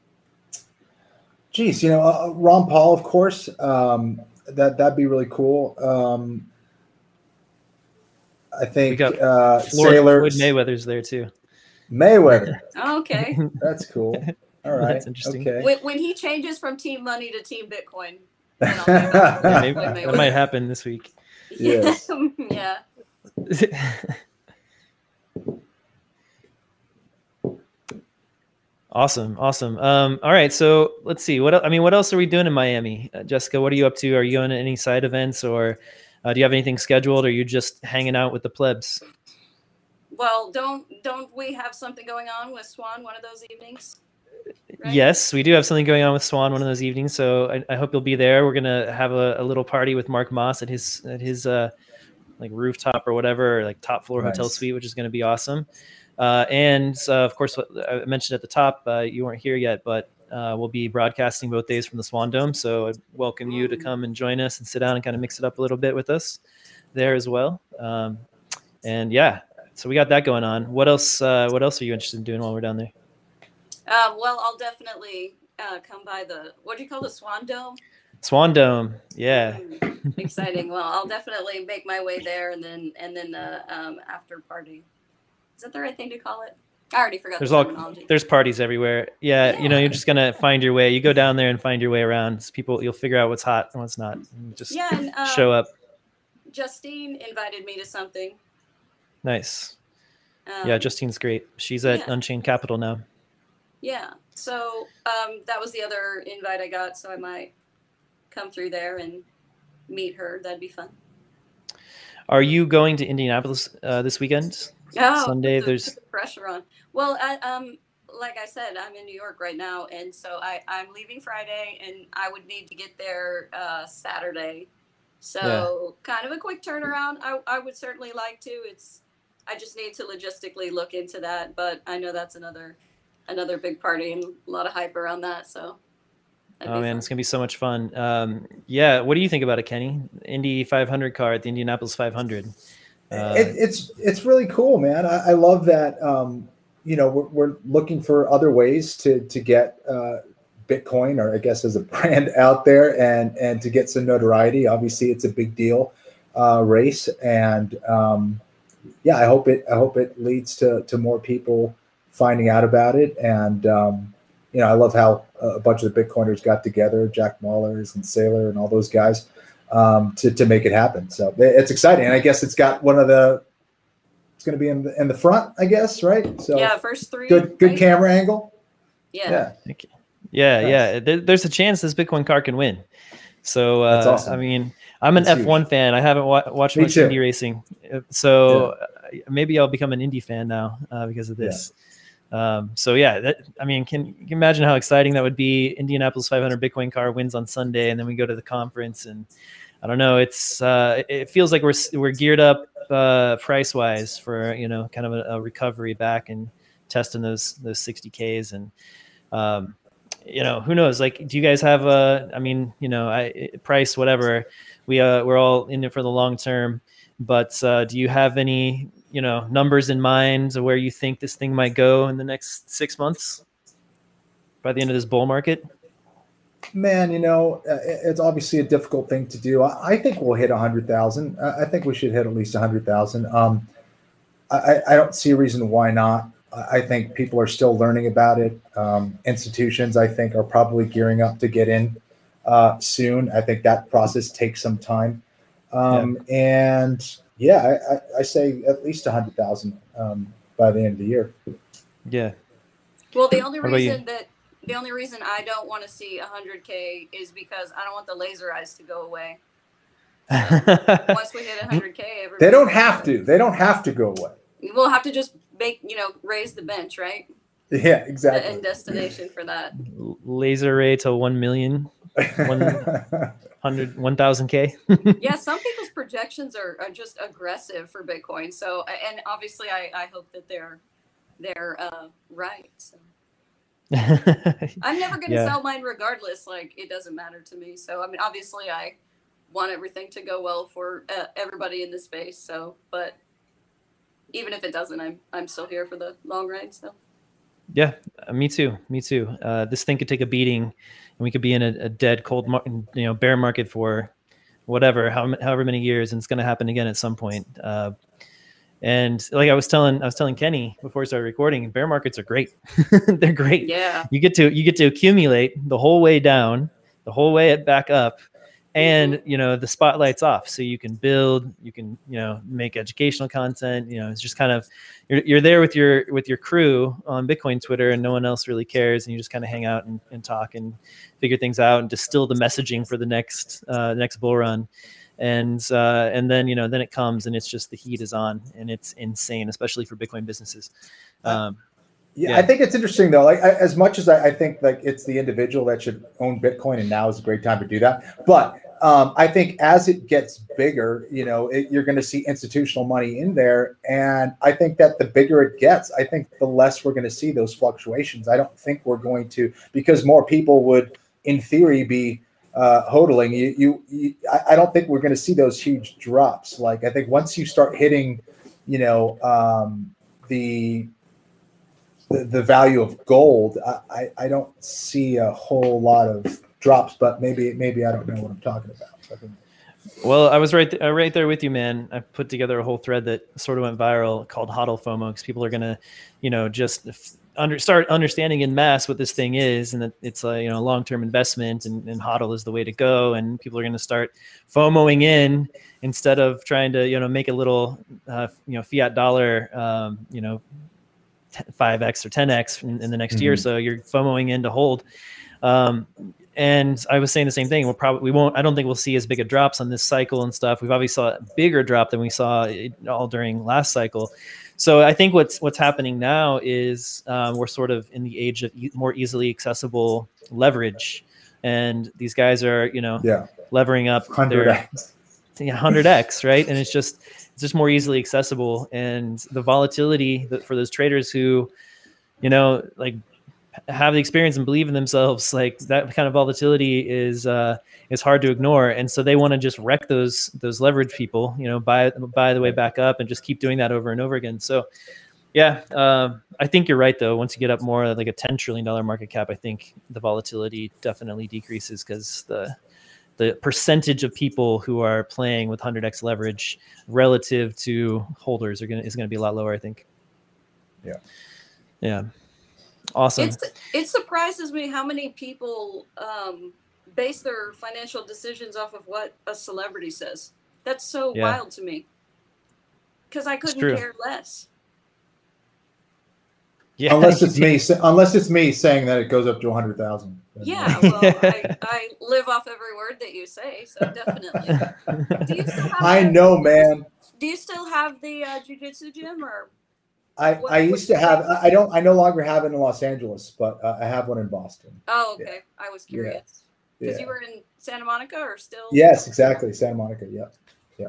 Geez, Ron Paul, of course. That'd be really cool. I think Floyd Saylor Mayweather's there too. Mayweather. Okay. That's cool. All right. That's interesting. Okay. When he changes from Team Money to Team Bitcoin, then I'll maybe Yeah, maybe play that Mayweather. might happen this week. Yes. Yeah. Awesome. All right, so let's see. What else are we doing in Miami? Jessica, what are you up to? Are you on any side events, or do you have anything scheduled, or are you just hanging out with the plebs? Well, don't we have something going on with Swan one of those evenings? Right? Yes, we do have something going on with Swan one of those evenings, so I hope you'll be there. We're gonna have a little party with Mark Moss at his like rooftop or whatever, or like top floor hotel Nice. suite, which is going to be awesome. And of course, what I mentioned at the top, you weren't here yet, but we'll be broadcasting both days from the Swan Dome. So I welcome you to come and join us and sit down and kind of mix it up a little bit with us there as well. And yeah, so we got that going on. What else? What else are you interested in doing while we're down there? Well, I'll definitely come by the, what do you call the Swan Dome? Swan Dome, yeah. Exciting. Well, I'll definitely make my way there, and then after party. Is that the right thing to call it? I already forgot the terminology. There's parties everywhere. Yeah, you know, you're just gonna find your way. You go down there and find your way around. People, you'll figure out what's hot and what's not. And just show up. Justine invited me to something. Nice. Yeah, Justine's great. She's at Unchained Capital now. Yeah. So that was the other invite I got. So I might come through there and meet her. That'd be fun. Are you going to Indianapolis this weekend? Sunday. There's pressure on. Well, like I said, I'm in New York right now, and so I'm leaving Friday, and I would need to get there Saturday. So kind of a quick turnaround. I would certainly like to. I just need to logistically look into that, but I know that's another big party and a lot of hype around that. So. Oh man, it's gonna be so much fun. Yeah, what do you think about it, Kenny? Indy 500 car at the Indianapolis 500. It's really cool, man. I love that. You know, we're looking for other ways to get Bitcoin, or I guess as a brand, out there and to get some notoriety. Obviously, it's a big deal race, and yeah, I hope it leads to more people finding out about it. And you know, I love how a bunch of the Bitcoiners got together, Jack Mallers and Saylor and all those guys, to make it happen. So it's exciting. And I guess it's got it's going to be in the front, I guess, right? So yeah, first three. Good right? Camera angle. Yeah. Yeah. There's a chance this Bitcoin car can win. So that's awesome. I mean, I'm an F1 fan. I haven't watched much Indy racing, so maybe I'll become an Indy fan now because of this. So yeah, I mean, can you imagine how exciting that would be? Indianapolis 500 Bitcoin car wins on Sunday, and then we go to the conference, and I don't know. It feels like we're geared up price wise for, you know, kind of a recovery back and testing those 60Ks, and you know, who knows? Like, do you guys have I mean, you know, price whatever. We're all in it for the long term, but do you have any, you know, numbers in mind of where you think this thing might go in the next 6 months by the end of this bull market? Man, you know, it's obviously a difficult thing to do. I think we'll hit 100,000. I think we should hit at least 100,000. I don't see a reason why not. I think people are still learning about it. Institutions, I think, are probably gearing up to get in soon. I think that process takes some time. And yeah, I say at least 100,000 by the end of the year. Yeah. Well, the only reason I don't want to see 100K is because I don't want the laser eyes to go away. So once we hit 100K, they don't have to. They don't have to go away. We'll have to just raise the bench, right? Yeah, exactly. The end destination for that. Laser ray to 1 million. 1,000K. Yeah, some people's projections are just aggressive for Bitcoin. So, and obviously, I hope that they're right. So. I'm never going to sell mine regardless. Like, it doesn't matter to me. So, I mean, obviously, I want everything to go well for everybody in the space. So, but even if it doesn't, I'm still here for the long ride. So. Yeah, me too. This thing could take a beating, and we could be in a dead, cold, bear market for whatever, however many years, and it's going to happen again at some point. And like I was telling Kenny before we started recording, bear markets are great. They're great. Yeah. You get to accumulate the whole way down, the whole way back up, and the spotlight's off, so you can build, you can make educational content. It's just kind of you're there with your crew on Bitcoin Twitter, and no one else really cares, and you just kind of hang out and talk and figure things out and distill the messaging for the next bull run. And then then it comes, and it's just the heat is on, and it's insane, especially for Bitcoin businesses. Yeah, I think it's interesting though. Like as much as I think like it's the individual that should own Bitcoin, and now is a great time to do that. But I think as it gets bigger, you're going to see institutional money in there, and I think that the bigger it gets, I think the less we're going to see those fluctuations. I don't think we're going to, because more people would, in theory, be hodling. I don't think we're going to see those huge drops. Like I think once you start hitting, the value of gold, I don't see a whole lot of drops, but maybe I don't know what I'm talking about. Well, I was right there with you, man. I put together a whole thread that sort of went viral called HODL FOMO, because people are going to, just start understanding in mass what this thing is, and that it's a long-term investment, and HODL is the way to go, and people are going to start FOMOing in instead of trying to make a little fiat dollar 5x or 10x in the next year or so. You're FOMOing in to hold. And I was saying the same thing. I don't think we'll see as big a drops on this cycle and stuff. We've obviously saw a bigger drop than we saw all during last cycle. So I think what's happening now is we're sort of in the age of more easily accessible leverage. And these guys are, levering up 100x. 100x, right? And it's just more easily accessible. And the volatility for those traders who, have the experience and believe in themselves, like that kind of volatility is hard to ignore. And so they want to just wreck those leverage people, buy the way back up and just keep doing that over and over again. So yeah, I think you're right though. Once you get up more like a $10 trillion market cap, I think the volatility definitely decreases, because the percentage of people who are playing with 100x leverage relative to holders is going to be a lot lower, I think. Yeah. Awesome. It surprises me how many people base their financial decisions off of what a celebrity says. That's so wild to me, because I couldn't care less. Yeah, unless it's me saying that it goes up to 100,000. Yeah, well, I live off every word that you say, so definitely. Do you still have man. Do you still have the jiu-jitsu gym, or? I used to have. I no longer have it in Los Angeles, but I have one in Boston. Oh, okay. Yeah. I was curious because you were in Santa Monica, or still? Yes, exactly, Santa Monica. Yeah.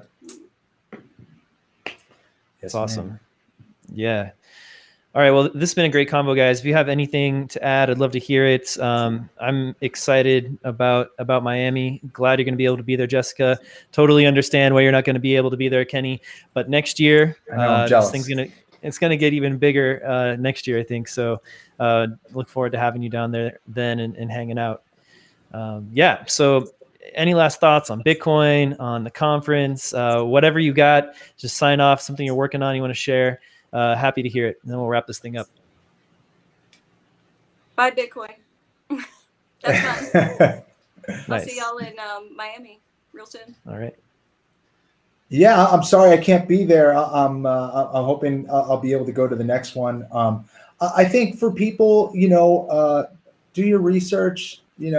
That's awesome. Man. Yeah. All right. Well, this has been a great combo, guys. If you have anything to add, I'd love to hear it. I'm excited about Miami. Glad you're going to be able to be there, Jessica. Totally understand why you're not going to be able to be there, Kenny. But next year, this thing's it's going to get even bigger next year, I think. So look forward to having you down there then and hanging out. So any last thoughts on Bitcoin, on the conference, whatever you got, just sign off, something you're working on, you want to share. Happy to hear it. And then we'll wrap this thing up. Bye, Bitcoin. That's fun. Nice. I'll see y'all in Miami real soon. All right. Yeah, I'm sorry I can't be there. I'm hoping I'll be able to go to the next one. I think for people, do your research,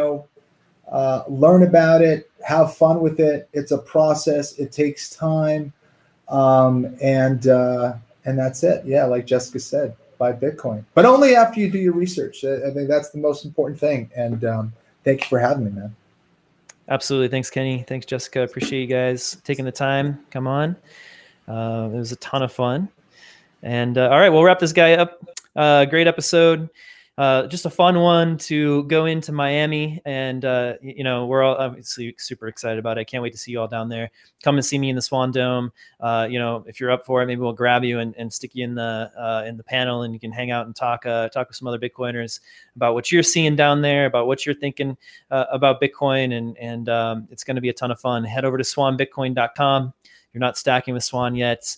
learn about it, have fun with it. It's a process. It takes time. And that's it. Yeah, like Jessica said, buy Bitcoin. But only after you do your research. I think that's the most important thing. And thank you for having me, man. Absolutely. Thanks, Kenny. Thanks, Jessica. Appreciate you guys taking the time. Come on. It was a ton of fun. And all right, we'll wrap this guy up. Great episode. Just a fun one to go into Miami. And, we're all obviously super excited about it. I can't wait to see you all down there. Come and see me in the Swan Dome. If you're up for it, maybe we'll grab you and stick you in the panel, and you can hang out and talk with some other Bitcoiners about what you're seeing down there, about what you're thinking about Bitcoin. And it's going to be a ton of fun. Head over to swanbitcoin.com. You're not stacking with Swan yet.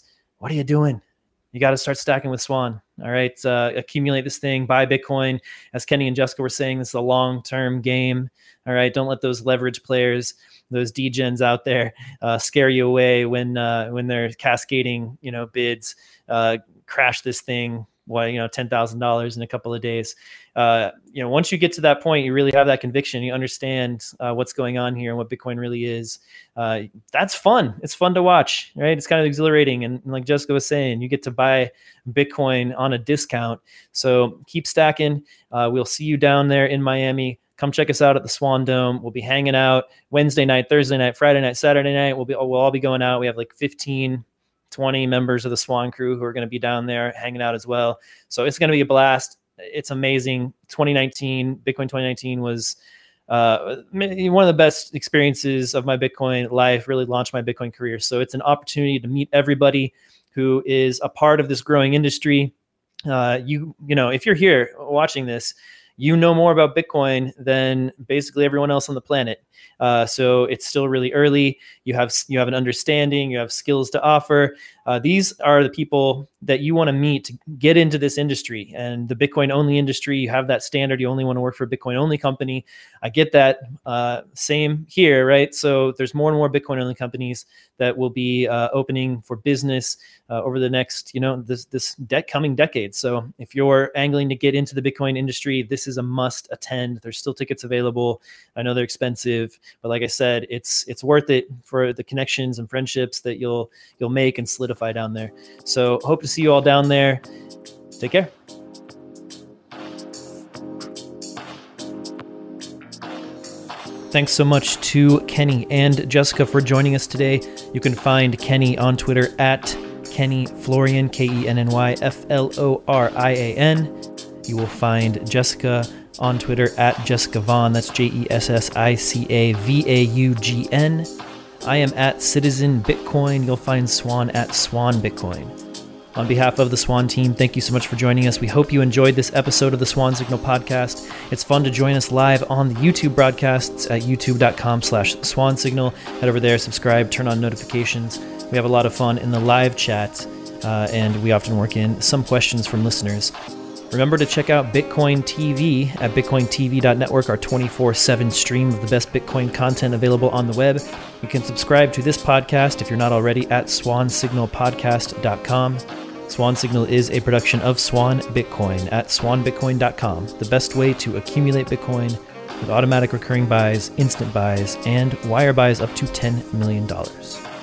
what are you doing? You got to start stacking with Swan. All right. Accumulate this thing, buy Bitcoin. As Kenny and Jessica were saying, this is a long-term game. All right. Don't let those leverage players, those degens out there, scare you away when they're cascading, bids, crash this thing. $10,000 in a couple of days. Once you get to that point, you really have that conviction. You understand what's going on here and what Bitcoin really is. That's fun. It's fun to watch, right? It's kind of exhilarating. And like Jessica was saying, you get to buy Bitcoin on a discount. So keep stacking. We'll see you down there in Miami. Come check us out at the Swan Dome. We'll be hanging out Wednesday night, Thursday night, Friday night, Saturday night. We'll all be going out. We have like 20 members of the Swan crew who are going to be down there hanging out as well. So it's going to be a blast. It's amazing. Bitcoin 2019 was one of the best experiences of my Bitcoin life, really launched my Bitcoin career. So it's an opportunity to meet everybody who is a part of this growing industry. If you're here watching this, you know more about Bitcoin than basically everyone else on the planet. So it's still really early. You have an understanding, you have skills to offer. These are the people that you want to meet to get into this industry and the Bitcoin only industry. You have that standard. You only want to work for a Bitcoin only company. I get that. Same here, right? So there's more and more Bitcoin only companies that will be opening for business over the next, this coming decade. So if you're angling to get into the Bitcoin industry, this is a must attend. There's still tickets available. I know they're expensive, but like I said, it's worth it for the connections and friendships that you'll make and solidify down there. So hope to see you all down there. Take care. Thanks so much to Kenny and Jessica for joining us today. You can find Kenny on Twitter at Kenny Florian, KennyFlorian. You will find Jessica on Twitter at Jessica Vaughn. That's JESSICAVAUGN. I am at Citizen Bitcoin. You'll find Swan at Swan Bitcoin. On behalf of the Swan team, thank you so much for joining us. We hope you enjoyed this episode of the Swan Signal podcast. It's fun to join us live on the YouTube broadcasts at youtube.com/swansignal. Head over there, subscribe, turn on notifications. We have a lot of fun in the live chat, and we often work in some questions from listeners. Remember to check out Bitcoin TV at bitcointv.network, our 24/7 stream of the best Bitcoin content available on the web. You can subscribe to this podcast if you're not already at swansignalpodcast.com. Swan Signal is a production of Swan Bitcoin at swanbitcoin.com, the best way to accumulate Bitcoin with automatic recurring buys, instant buys, and wire buys up to $10 million.